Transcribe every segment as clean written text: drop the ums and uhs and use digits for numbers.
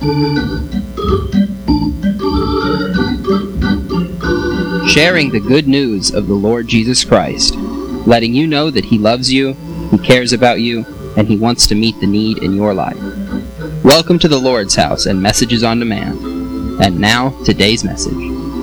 Sharing the good news of the Lord Jesus Christ, letting you know that He loves you, He cares about you, and He wants to meet the need in your life. Welcome to the Lord's House and Messages on Demand. And now, today's message.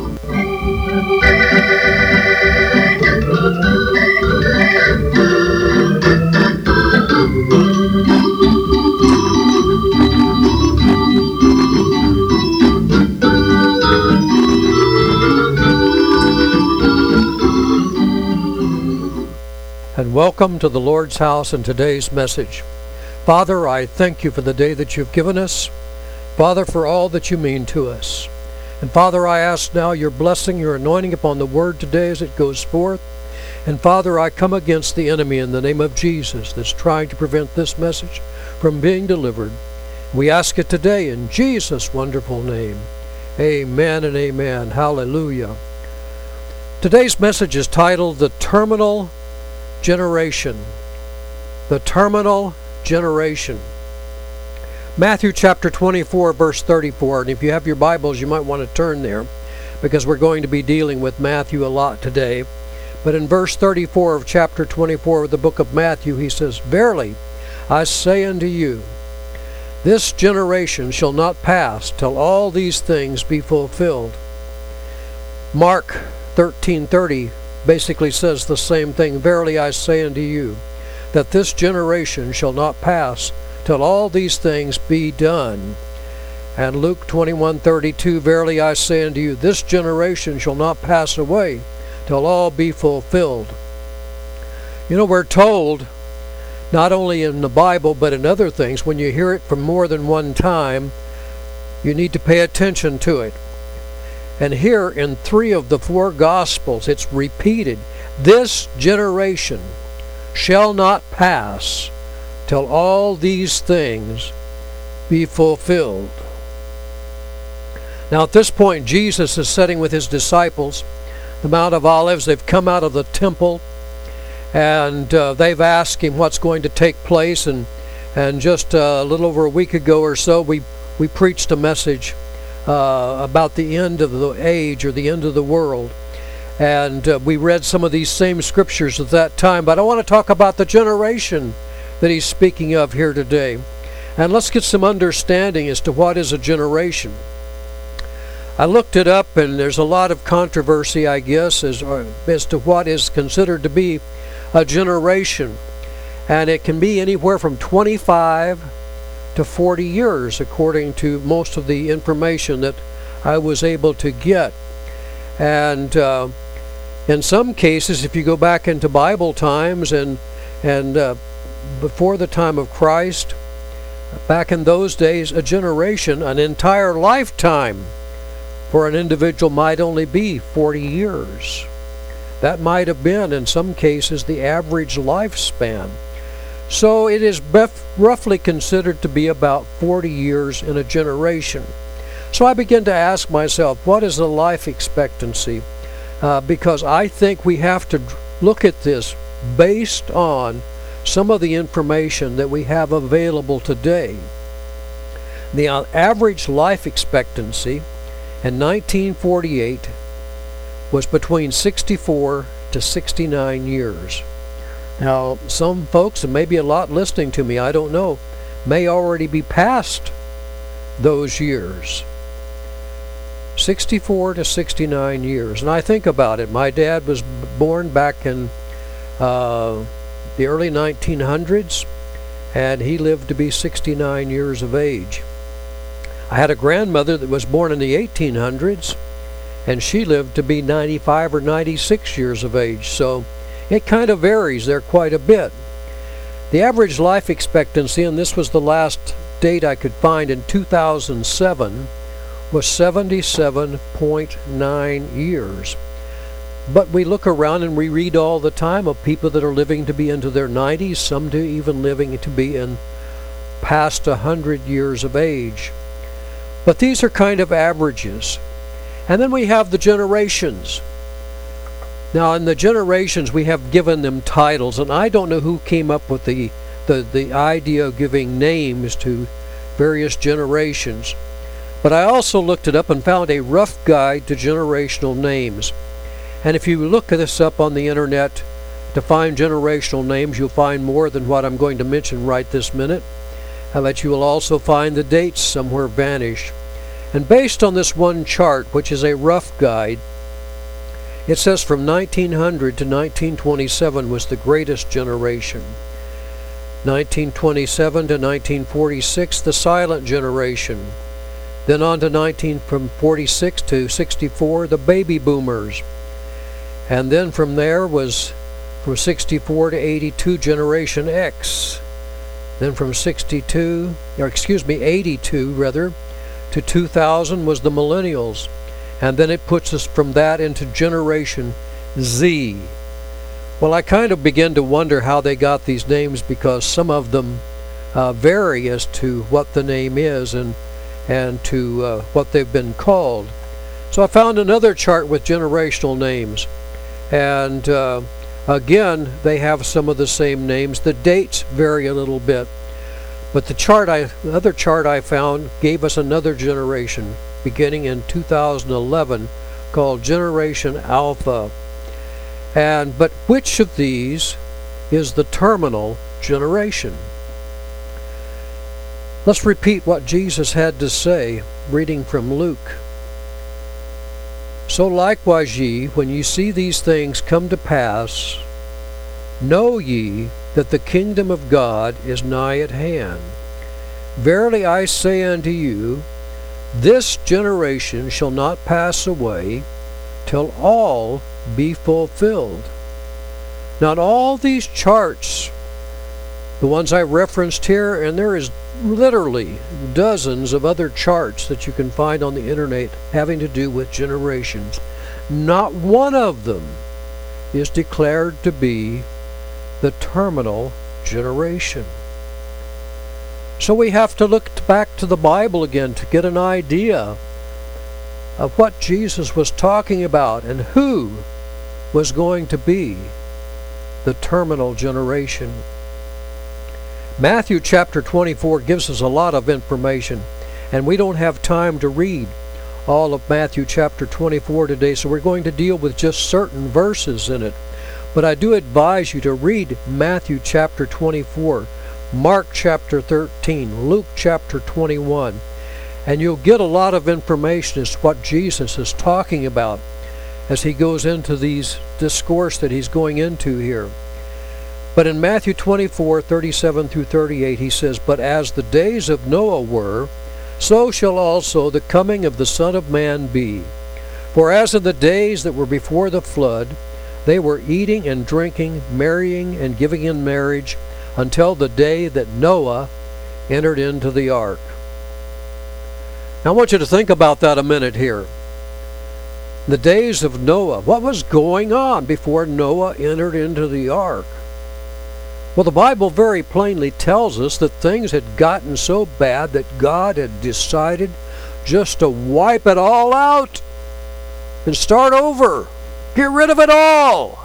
And welcome to the Lord's house and today's message. Father, I thank you for the day that you've given us. Father, for all that you mean to us. And Father, I ask now your blessing, your anointing upon the word today as it goes forth. And Father, I come against the enemy in the name of Jesus that's trying to prevent this message from being delivered. We ask it today in Jesus' wonderful name. Amen and amen. Hallelujah. Today's message is titled The Terminal Generation. The terminal generation. Matthew chapter 24 verse 34, and if you have your Bibles you might want to turn there because we're going to be dealing with Matthew a lot today. But in verse 34 of chapter 24 of the book of Matthew he says, "Verily I say unto you, this generation shall not pass till all these things be fulfilled." Mark 13:30 basically says the same thing. "Verily I say unto you, that this generation shall not pass till all these things be done." And Luke 21:32, "Verily I say unto you, this generation shall not pass away till all be fulfilled." You know, we're told, not only in the Bible but in other things, when you hear it from more than one time, you need to pay attention to it. And here in 3 of the 4 Gospels, it's repeated. This generation shall not pass till all these things be fulfilled. Now at this point, Jesus is sitting with his disciples, the Mount of Olives. They've come out of the temple, and they've asked him what's going to take place. And just a little over a week ago or so, we preached a message about the end of the age or the end of the world. And we read some of these same scriptures at that time. But I want to talk about the generation that he's speaking of here today. And let's get some understanding as to what is a generation. I looked it up, and there's a lot of controversy, I guess, as to what is considered to be a generation. And it can be anywhere from 25 to 40 years, according to most of the information that I was able to get. And in some cases, if you go back into Bible times and before the time of Christ, back in those days, a generation, an entire lifetime for an individual might only be 40 years. That might have been, in some cases, the average lifespan. So it is roughly considered to be about 40 years in a generation. So I begin to ask myself, what is the life expectancy? Because I think we have to look at this based on some of the information that we have available today. The average life expectancy in 1948 was between 64 to 69 years. Now, some folks, and maybe a lot listening to me, I don't know, may already be past those years. 64 to 69 years. And I think about it. My dad was born back in the early 1900s, and he lived to be 69 years of age. I had a grandmother that was born in the 1800s, and she lived to be 95 or 96 years of age. So it kind of varies there quite a bit. The average life expectancy, and this was the last date I could find in 2007, was 77.9 years. But we look around and we read all the time of people that are living to be into their 90s, some to even living to be in past 100 years of age. But these are kind of averages. And then we have the generations. Now in the generations we have given them titles, and I don't know who came up with the idea of giving names to various generations. But I also looked it up and found a rough guide to generational names. And if you look this up on the internet to find generational names, you'll find more than what I'm going to mention right this minute. But you will also find the dates somewhere vanish. And based on this one chart, which is a rough guide, it says from 1900 to 1927 was the greatest generation. 1927 to 1946, the silent generation. Then on to from 46 to 64, the baby boomers. And then from there was from 64 to 82, Generation X. Then from 82 to 2000 was the millennials. And then it puts us from that into Generation Z. Well, I kind of begin to wonder how they got these names, because some of them vary as to what the name is and to what they've been called. So I found another chart with generational names. And again, they have some of the same names. The dates vary a little bit. But the other chart I found gave us another generation beginning in 2011 called Generation Alpha. But which of these is the terminal generation? Let's repeat what Jesus had to say, reading from Luke. So likewise ye, when ye see these things come to pass, know ye that the kingdom of God is nigh at hand. Verily I say unto you, this generation shall not pass away till all be fulfilled. Now all these charts, the ones I referenced here, and there is literally dozens of other charts that you can find on the internet having to do with generations, not one of them is declared to be the terminal generation. So we have to look back to the Bible again to get an idea of what Jesus was talking about and who was going to be the terminal generation. Matthew chapter 24 gives us a lot of information, and we don't have time to read all of Matthew chapter 24 today, so we're going to deal with just certain verses in it. But I do advise you to read Matthew chapter 24, Mark chapter 13, Luke chapter 21, and you'll get a lot of information as to what Jesus is talking about as he goes into these discourse that he's going into here. But in Matthew 24, 37 through 38, he says, But as the days of Noah were, so shall also the coming of the Son of Man be. For as in the days that were before the flood, they were eating and drinking, marrying and giving in marriage, until the day that Noah entered into the ark. Now I want you to think about that a minute here. The days of Noah. What was going on before Noah entered into the ark? Well, the Bible very plainly tells us that things had gotten so bad that God had decided just to wipe it all out and start over. Get rid of it all.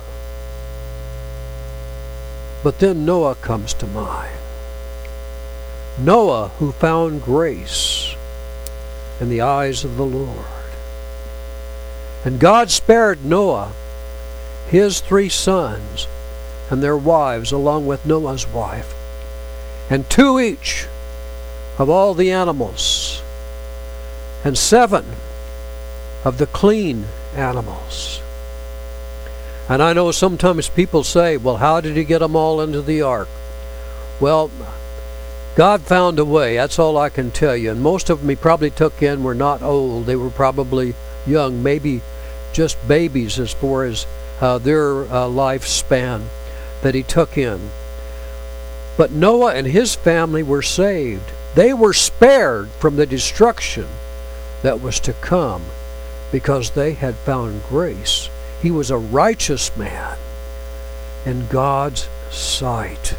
But then Noah comes to mind. Noah, who found grace in the eyes of the Lord. And God spared Noah, his 3 sons, and their wives, along with Noah's wife, and 2 each of all the animals, and 7 of the clean animals. And I know sometimes people say, well, how did he get them all into the ark? Well, God found a way. That's all I can tell you. And most of them he probably took in were not old. They were probably young, maybe just babies as far as their lifespan that he took in. But Noah and his family were saved. They were spared from the destruction that was to come because they had found grace. He was a righteous man in God's sight.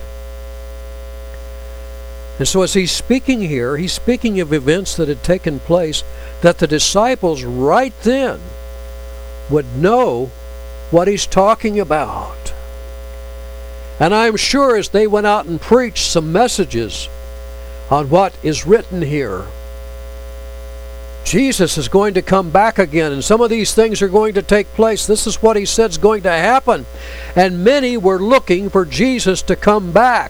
And so as he's speaking here, he's speaking of events that had taken place that the disciples right then would know what he's talking about. And I'm sure as they went out and preached some messages on what is written here, Jesus is going to come back again, and some of these things are going to take place. This is what he said is going to happen. And many were looking for Jesus to come back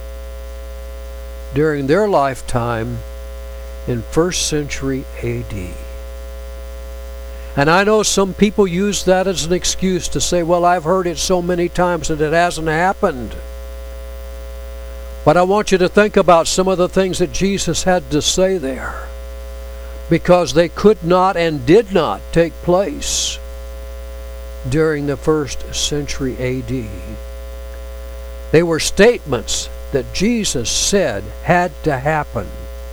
during their lifetime in 1st century A.D. And I know some people use that as an excuse to say, well, I've heard it so many times and it hasn't happened. But I want you to think about some of the things that Jesus had to say there, because they could not and did not take place during the 1st century A.D. They were statements that Jesus said had to happen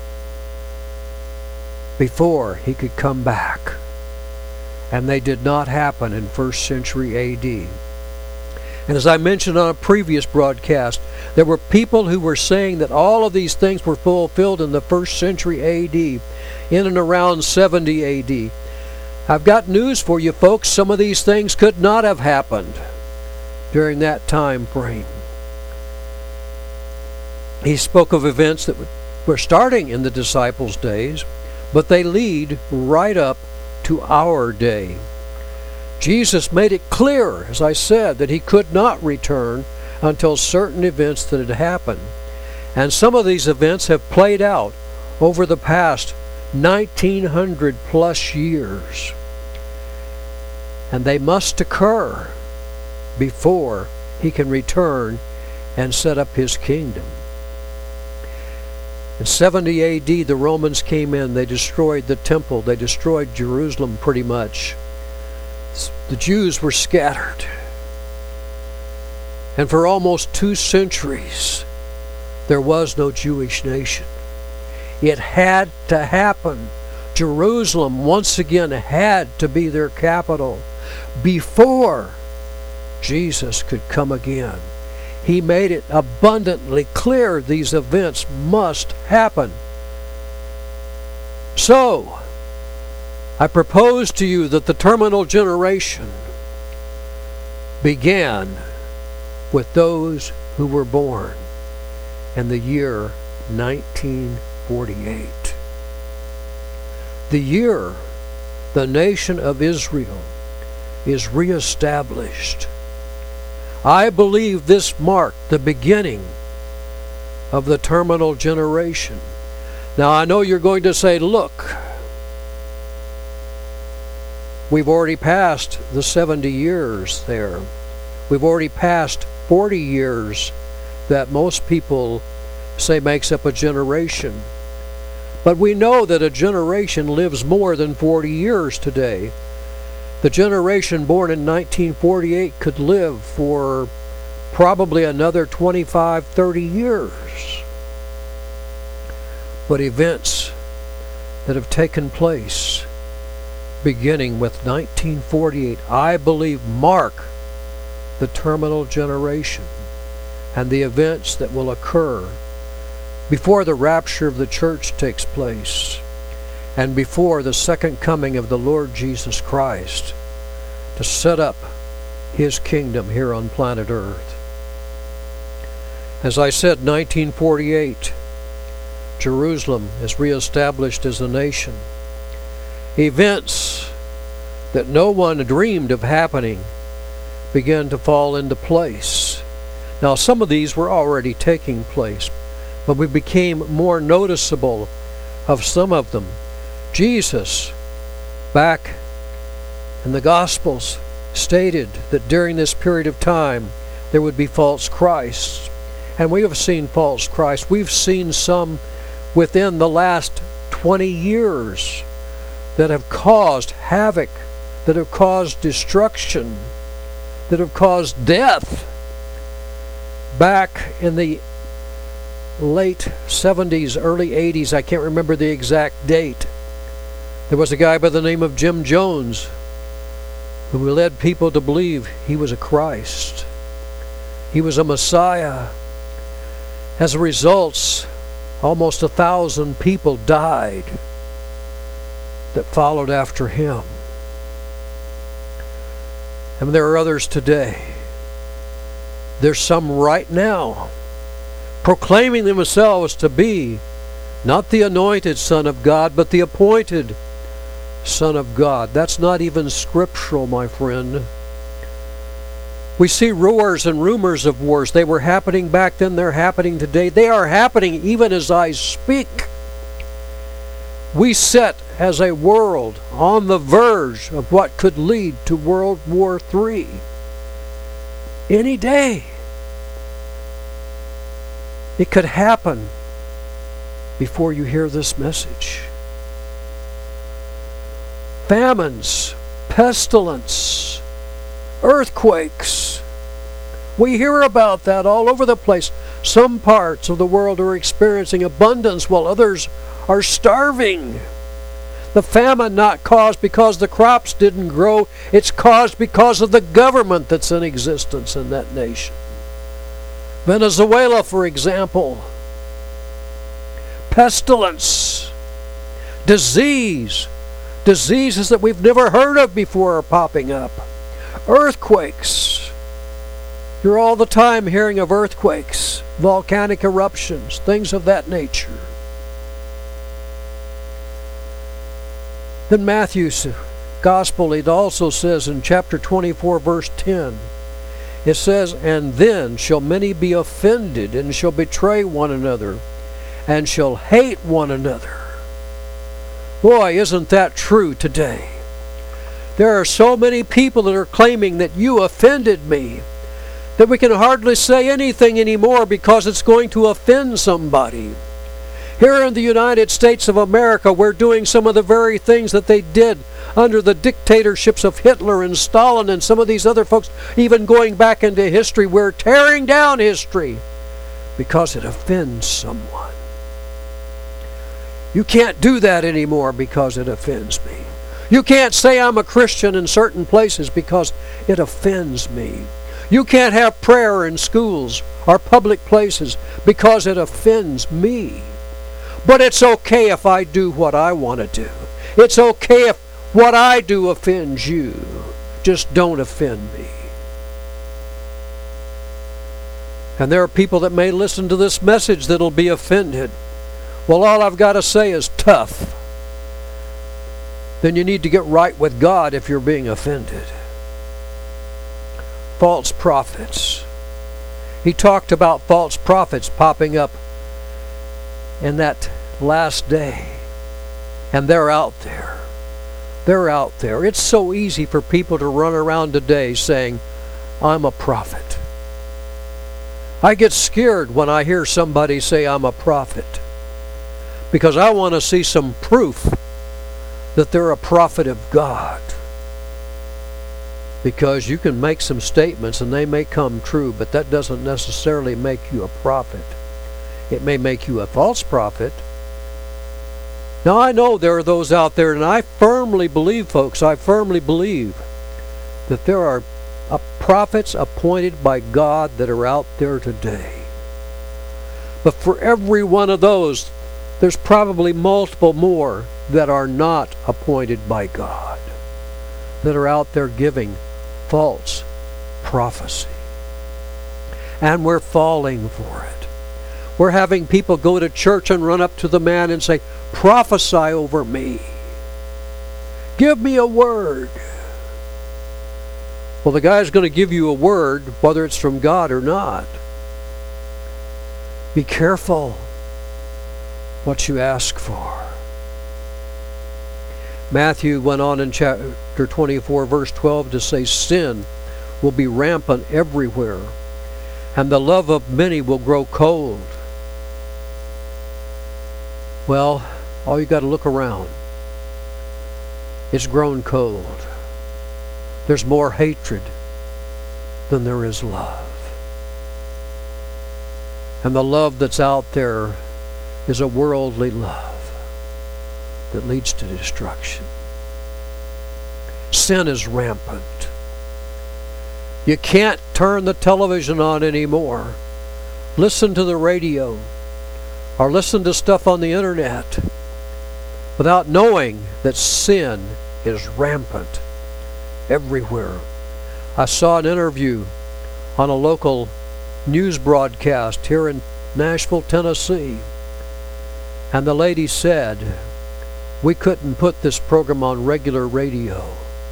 before he could come back. And they did not happen in 1st century A.D. And as I mentioned on a previous broadcast, there were people who were saying that all of these things were fulfilled in the 1st century A.D., in and around 70 A.D. I've got news for you folks. Some of these things could not have happened during that time frame. He spoke of events that were starting in the disciples' days, but they lead right up to our day. Jesus made it clear, as I said, that he could not return until certain events that had happened. And some of these events have played out over the past 1900 plus years. And they must occur before he can return and set up his kingdom. In 70 A.D., the Romans came in. They destroyed the temple. They destroyed Jerusalem pretty much. The Jews were scattered. And for almost 2 centuries, there was no Jewish nation. It had to happen. Jerusalem once again had to be their capital before Jesus could come again. He made it abundantly clear these events must happen. So, I propose to you that the terminal generation began with those who were born in the year 1948. The year the nation of Israel is reestablished. I believe this marked the beginning of the terminal generation. Now I know you're going to say, look, we've already passed the 70 years there. We've already passed 40 years that most people say makes up a generation. But we know that a generation lives more than 40 years today. The generation born in 1948 could live for probably another 25, 30 years. But events that have taken place beginning with 1948, I believe, mark the terminal generation and the events that will occur before the rapture of the church takes place and before the second coming of the Lord Jesus Christ to set up his kingdom here on planet Earth. As I said, 1948, Jerusalem is reestablished as a nation. Events that no one dreamed of happening began to fall into place. Now, some of these were already taking place, but we became more noticeable of some of them. Jesus, back in the Gospels, stated that during this period of time there would be false Christs. And we have seen false Christs. We've seen some within the last 20 years that have caused havoc, that have caused destruction, that have caused death. Back in the late 70s, early 80s, I can't remember the exact date, there was a guy by the name of Jim Jones who led people to believe he was a Christ. He was a Messiah. As a result, almost 1,000 people died that followed after him. And there are others today. There's some right now proclaiming themselves to be not the anointed Son of God, but the appointed Son of God. That's not even scriptural, my friend. We see wars and rumors of wars. They were happening back then. They're happening today. They are happening even as I speak. We sit as a world on the verge of what could lead to World War III any day. It could happen before you hear this message. Famines, pestilence, earthquakes. We hear about that all over the place. Some parts of the world are experiencing abundance while others are starving. The famine not caused because the crops didn't grow. It's caused because of the government that's in existence in that nation. Venezuela, for example. Pestilence, disease, diseases that we've never heard of before are popping up. Earthquakes. You're all the time hearing of earthquakes, volcanic eruptions, things of that nature. Then Matthew's Gospel, it also says in chapter 24, verse 10, it says, "And then shall many be offended, and shall betray one another, and shall hate one another." Boy, isn't that true today? There are so many people that are claiming that you offended me, that we can hardly say anything anymore because it's going to offend somebody. Here in the United States of America, we're doing some of the very things that they did under the dictatorships of Hitler and Stalin and some of these other folks, even going back into history. We're tearing down history because it offends someone. You can't do that anymore because it offends me. You can't say I'm a Christian in certain places because it offends me. You can't have prayer in schools or public places because it offends me. But it's okay if I do what I want to do. It's okay if what I do offends you. Just don't offend me. And there are people that may listen to this message that'll be offended. Well, all I've got to say is tough. Then you need to get right with God if you're being offended. False prophets. He talked about false prophets popping up in that last day. And they're out there. They're out there. It's so easy for people to run around today saying, I'm a prophet. I get scared when I hear somebody say I'm a prophet, because I want to see some proof that they're a prophet of God. Because you can make some statements and they may come true, but that doesn't necessarily make you a prophet. It may make you a false prophet. Now I know there are those out there, and I firmly believe, folks, I firmly believe that there are prophets appointed by God that are out there today. But for every one of those, there's probably multiple more that are not appointed by God, that are out there giving false prophecy. And we're falling for it. We're having people go to church and run up to the man and say, prophesy over me. Give me a word. Well, the guy's going to give you a word, whether it's from God or not. Be careful what you ask for. Matthew went on in chapter 24, verse 12 to say, sin will be rampant everywhere, and the love of many will grow cold. Well, all you got to look around. It's grown cold. There's more hatred than there is love. And the love that's out there is a worldly love that leads to destruction. Sin is rampant. You can't turn the television on anymore, listen to the radio, or listen to stuff on the internet without knowing that sin is rampant everywhere. I saw an interview on a local news broadcast here in Nashville, Tennessee, and the lady said, We couldn't put this program on regular radio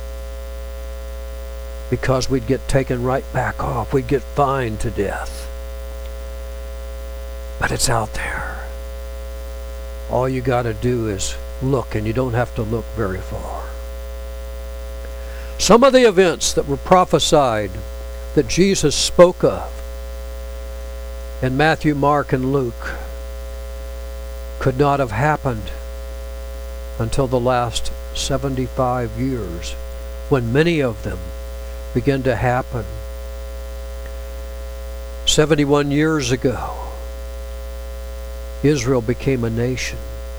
because we'd get taken right back off. We'd get fined to death. But it's out there. All you got to do is look, and you don't have to look very far. Some of the events that were prophesied that Jesus spoke of in Matthew, Mark, and Luke could not have happened until the last 75 years, when many of them began to happen. 71 years ago, Israel became a nation.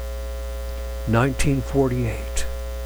1948.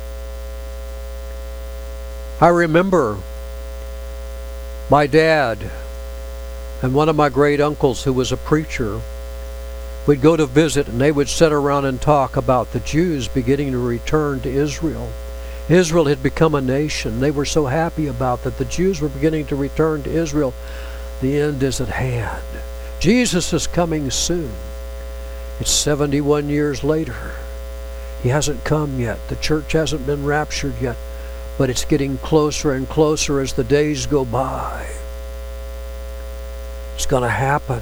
I remember my dad and one of my great uncles who was a preacher. We'd go to visit and they would sit around and talk about the Jews beginning to return to Israel. Israel had become a nation. They were so happy about that. The Jews were beginning to return to Israel. The end is at hand. Jesus is coming soon. It's 71 years later. He hasn't come yet. The church hasn't been raptured yet. But it's getting closer and closer as the days go by. It's going to happen.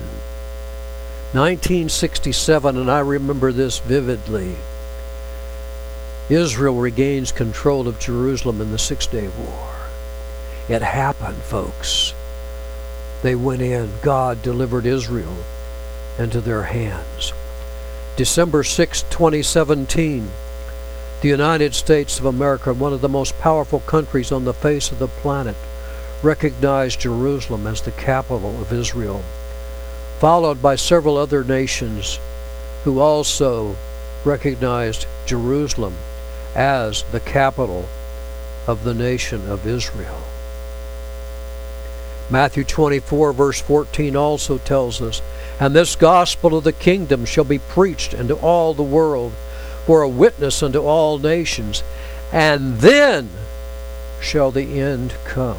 1967, and I remember this vividly. Israel regains control of Jerusalem in the Six-Day War. It happened, folks. They went in. God delivered Israel into their hands. December 6, 2017, the United States of America, one of the most powerful countries on the face of the planet, recognized Jerusalem as the capital of Israel, followed by several other nations who also recognized Jerusalem as the capital of the nation of Israel. Matthew 24 verse 14 also tells us, "And this gospel of the kingdom shall be preached unto all the world for a witness unto all nations, and then shall the end come."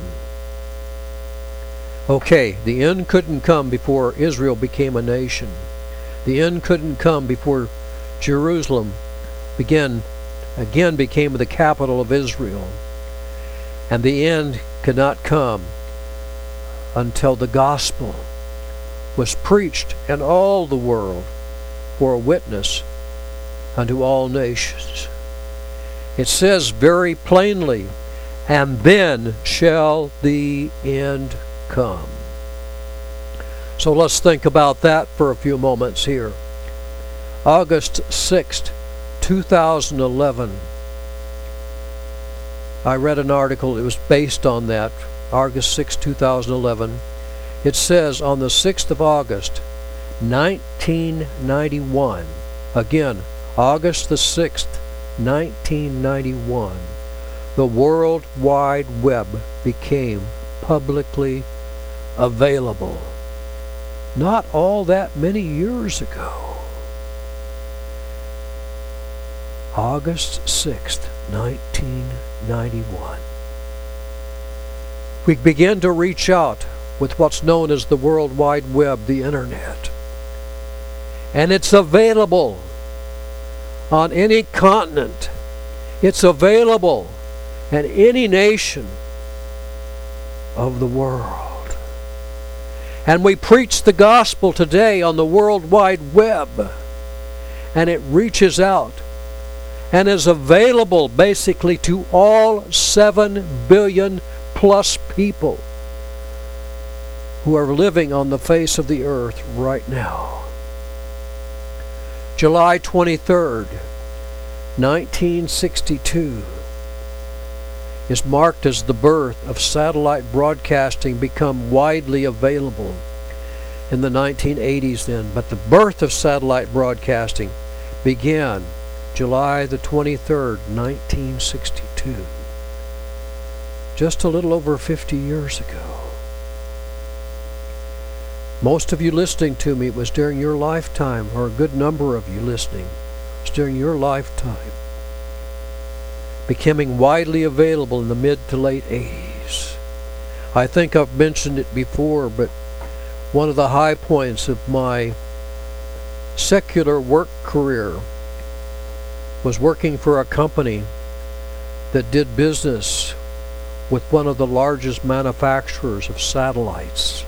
Okay, the end couldn't come before Israel became a nation. The end couldn't come before Jerusalem again became the capital of Israel. And the end could not come until the gospel was preached in all the world for a witness unto all nations. It says very plainly, "And then shall the end come." So let's think about that for a few moments here. August 6th, 2011. I read an article, it was based on that, August 6, 2011. It says on the 6th of August, 1991, again, August the 6th, 1991, the World Wide Web became publicly available. Not all that many years ago. August 6th, 1991. We begin to reach out with what's known as the World Wide Web, the Internet. And it's available on any continent. It's available in any nation of the world. And we preach the gospel today on the World Wide Web. And it reaches out and is available basically to all 7 billion plus people who are living on the face of the earth right now. July 23rd, 1962 is marked as the birth of satellite broadcasting, become widely available in the 1980s then. But the birth of satellite broadcasting began July the 23rd, 1962. Just a little over 50 years ago. Most of you listening to me, it was during your lifetime, or a good number of you listening, it was during your lifetime. Becoming widely available in the mid to late 80s. I think I've mentioned it before, but one of the high points of my secular work career was working for a company that did business with one of the largest manufacturers of satellites,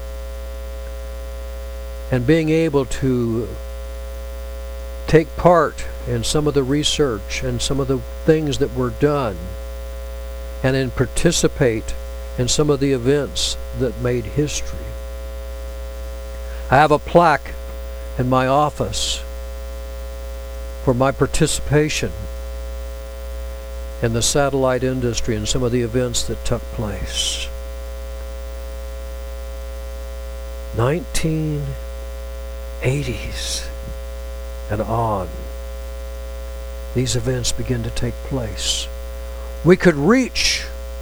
and being able to take part in some of the research and some of the things that were done, and then participate in some of the events that made history. I have a plaque in my office for my participation in the satellite industry and some of the events that took place. 1980s and on, these events begin to take place. We could reach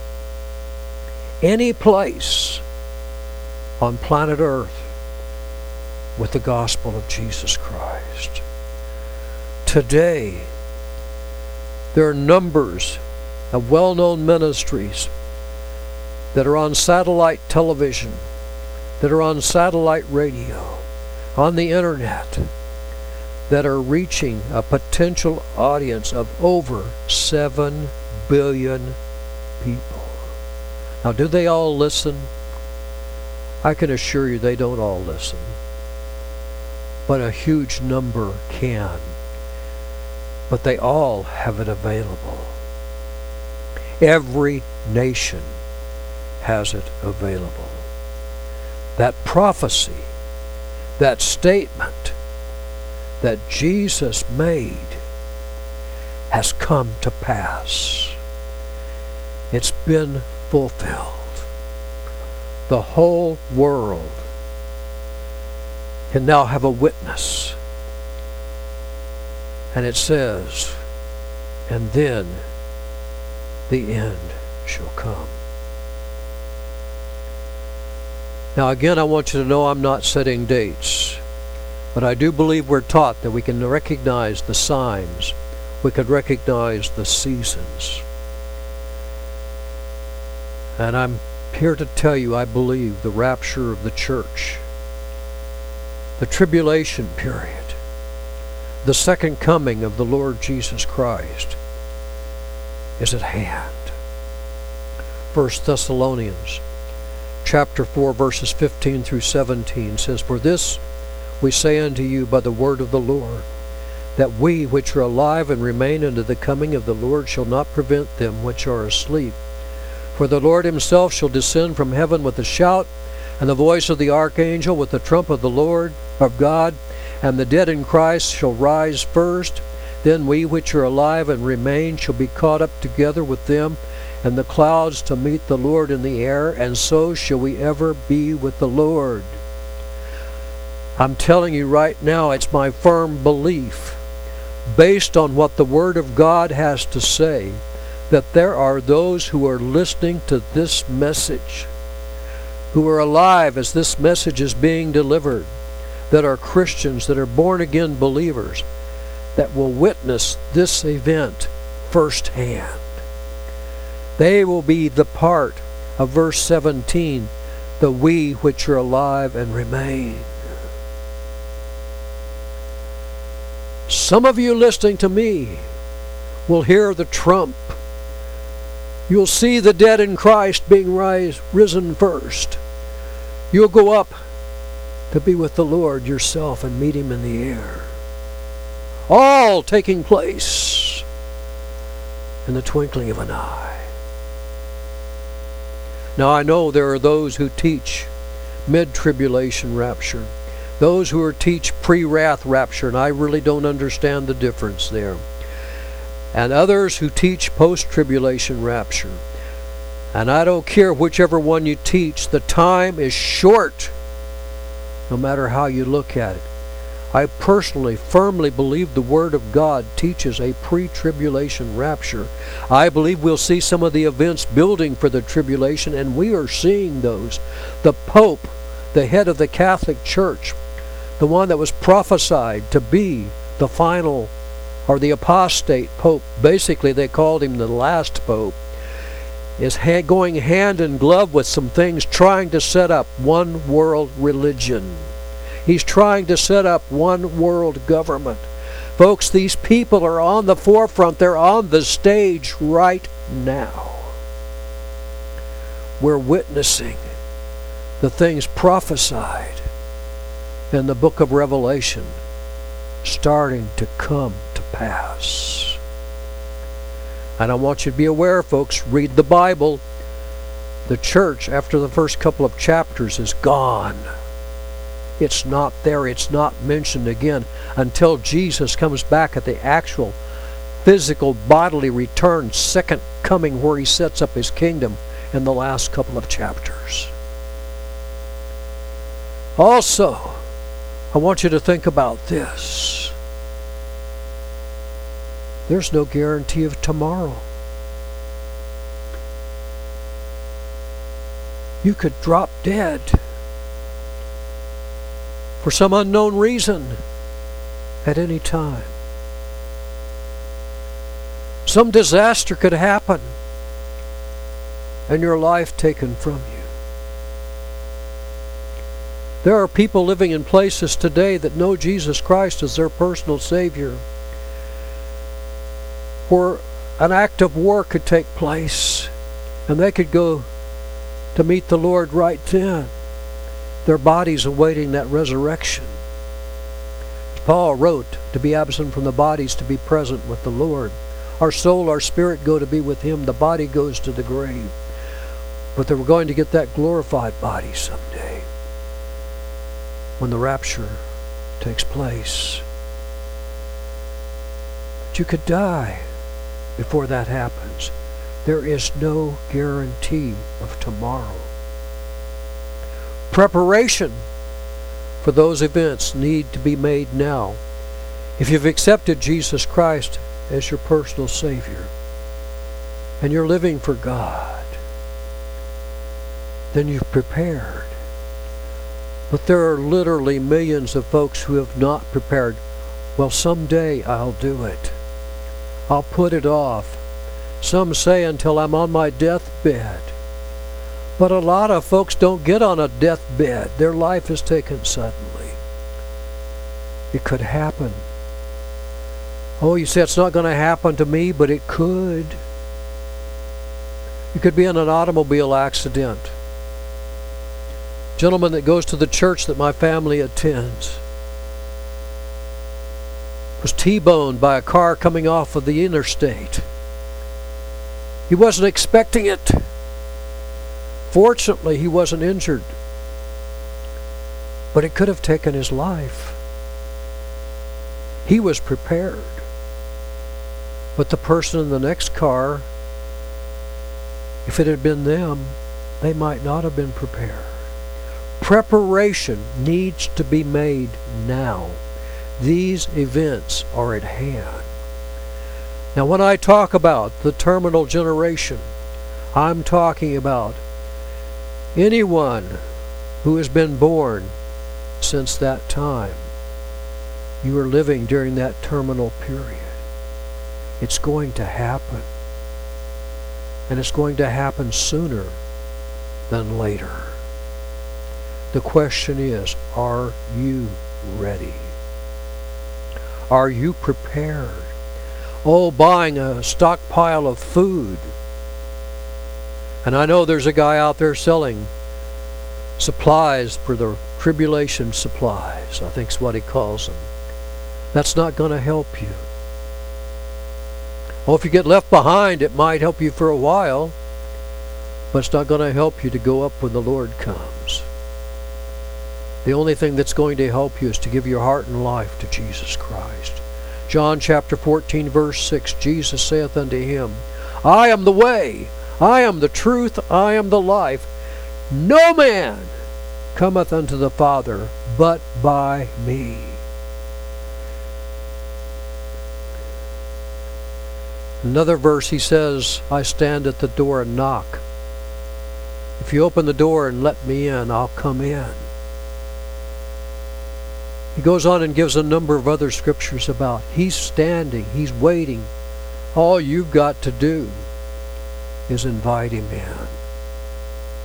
any place on planet Earth with the gospel of Jesus Christ. Today, there are numbers of well-known ministries that are on satellite television, that are on satellite radio, on the internet, that are reaching a potential audience of over 7 billion people. Now, do they all listen? I can assure you they don't all listen, but a huge number can. But they all have it available. Every nation has it available. That prophecy, that statement that Jesus made has come to pass. It's been fulfilled. The whole world can now have a witness. And it says, and then the end shall come. Now again, I want you to know I'm not setting dates, but I do believe we're taught that we can recognize the signs, we can recognize the seasons. And I'm here to tell you, I believe the rapture of the church, the tribulation period, the second coming of the Lord Jesus Christ is at hand. 1 Thessalonians chapter 4 verses 15 through 17 says, For this we say unto you by the word of the Lord, that we which are alive and remain unto the coming of the Lord shall not prevent them which are asleep. For the Lord himself shall descend from heaven with a shout, and the voice of the archangel, with the trump of the Lord of God, and the dead in Christ shall rise first. Then we which are alive and remain shall be caught up together with them in the clouds to meet the Lord in the air, and so shall we ever be with the Lord. I'm telling you right now, it's my firm belief, based on what the Word of God has to say, that there are those who are listening to this message, who are alive as this message is being delivered, that are Christians, that are born-again believers, that will witness this event firsthand. They will be the part of verse 17, the we which are alive and remain. Some of you listening to me will hear the trump. You'll see the dead in Christ being risen first. You'll go up to be with the Lord yourself and meet him in the air. All taking place in the twinkling of an eye. Now I know there are those who teach mid-tribulation rapture, those who teach pre-wrath rapture, and I really don't understand the difference there. And others who teach post-tribulation rapture. And I don't care whichever one you teach, the time is short, no matter how you look at it. I personally firmly believe the Word of God teaches a pre-tribulation rapture. I believe we'll see some of the events building for the tribulation, and we are seeing those. The Pope, the head of the Catholic Church, the one that was prophesied to be the final, or the apostate Pope, basically they called him the last Pope, is going hand in glove with some things, trying to set up one world religion. He's trying to set up one world government. Folks, these people are on the forefront. They're on the stage right now. We're witnessing the things prophesied in the book of Revelation starting to come to pass. And I want you to be aware, folks, read the Bible. The church, after the first couple of chapters, is gone. It's not there. It's not mentioned again until Jesus comes back at the actual physical bodily return, second coming, where he sets up his kingdom in the last couple of chapters. Also, I want you to think about this. There's no guarantee of tomorrow. You could drop dead for some unknown reason at any time. Some disaster could happen and your life taken from you. There are people living in places today that know Jesus Christ as their personal Savior, where an act of war could take place and they could go to meet the Lord right then. Their bodies awaiting that resurrection. Paul wrote, to be absent from the bodies, to be present with the Lord. Our soul, our spirit go to be with Him. The body goes to the grave. But they were going to get that glorified body someday when the rapture takes place. But you could die before that happens. There is no guarantee of tomorrow. Preparation for those events need to be made now. If you've accepted Jesus Christ as your personal Savior and you're living for God, then you've prepared. But there are literally millions of folks who have not prepared. Well, someday I'll do it. I'll put it off. Some say until I'm on my deathbed. But a lot of folks don't get on a deathbed. Their life is taken suddenly. It could happen. Oh, you say it's not going to happen to me, but it could. You could be in an automobile accident. Gentleman that goes to the church that my family attends was T-boned by a car coming off of the interstate. He wasn't expecting it. Fortunately, he wasn't injured. But it could have taken his life. He was prepared. But the person in the next car, if it had been them, they might not have been prepared. Preparation needs to be made now. These events are at hand. Now, when I talk about the terminal generation, I'm talking about anyone who has been born since that time. You are living during that terminal period. It's going to happen. And it's going to happen sooner than later. The question is, are you ready? Are you prepared? Oh, buying a stockpile of food. And I know there's a guy out there selling supplies for the tribulation supplies, I think's what he calls them. That's not going to help you. Oh, if you get left behind, it might help you for a while, but it's not going to help you to go up when the Lord comes. The only thing that's going to help you is to give your heart and life to Jesus Christ. John chapter 14, verse 6, Jesus saith unto him, I am the way, I am the truth, I am the life. No man cometh unto the Father but by me. Another verse, he says, I stand at the door and knock. If you open the door and let me in, I'll come in. He goes on and gives a number of other scriptures about he's standing, he's waiting. All you've got to do is invite him in.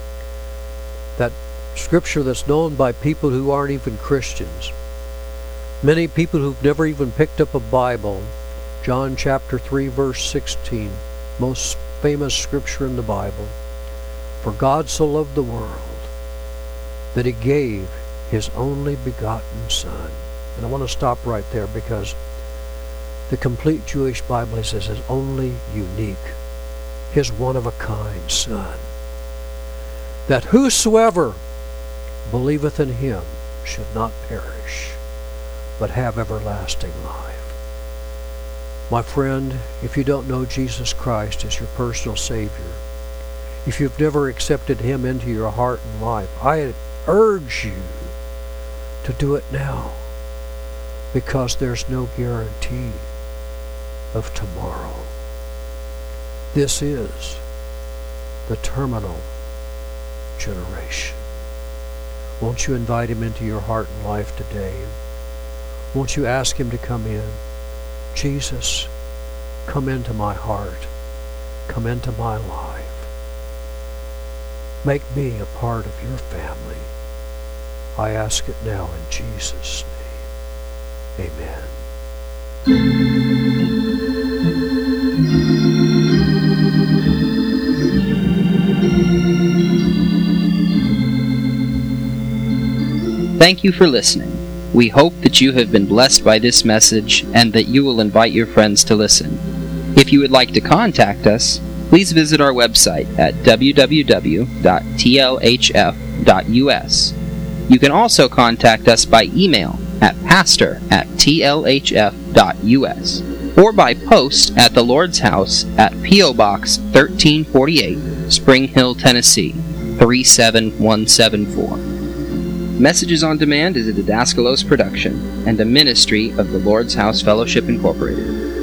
That scripture that's known by people who aren't even Christians. Many people who've never even picked up a Bible, John chapter 3 verse 16, most famous scripture in the Bible, for God so loved the world that he gave his only begotten Son. And I want to stop right there, because the complete Jewish Bible says his only unique, his one-of-a-kind Son, that whosoever believeth in him should not perish, but have everlasting life. My friend, if you don't know Jesus Christ as your personal Savior, if you've never accepted him into your heart and life, I urge you to do it now, because there's no guarantee of tomorrow. This is the terminal generation. Won't you invite him into your heart and life today? Won't you ask him to come in? Jesus, come into my heart. Come into my life. Make me a part of your family. I ask it now in Jesus' name. Amen. Thank you for listening. We hope that you have been blessed by this message and that you will invite your friends to listen. If you would like to contact us, please visit our website at www.tlhf.us. You can also contact us by email at pastor@tlhf.us or by post at the Lord's House at P.O. Box 1348, Spring Hill, Tennessee 37174. Messages on Demand is a Didaskalos production and a ministry of the Lord's House Fellowship Incorporated.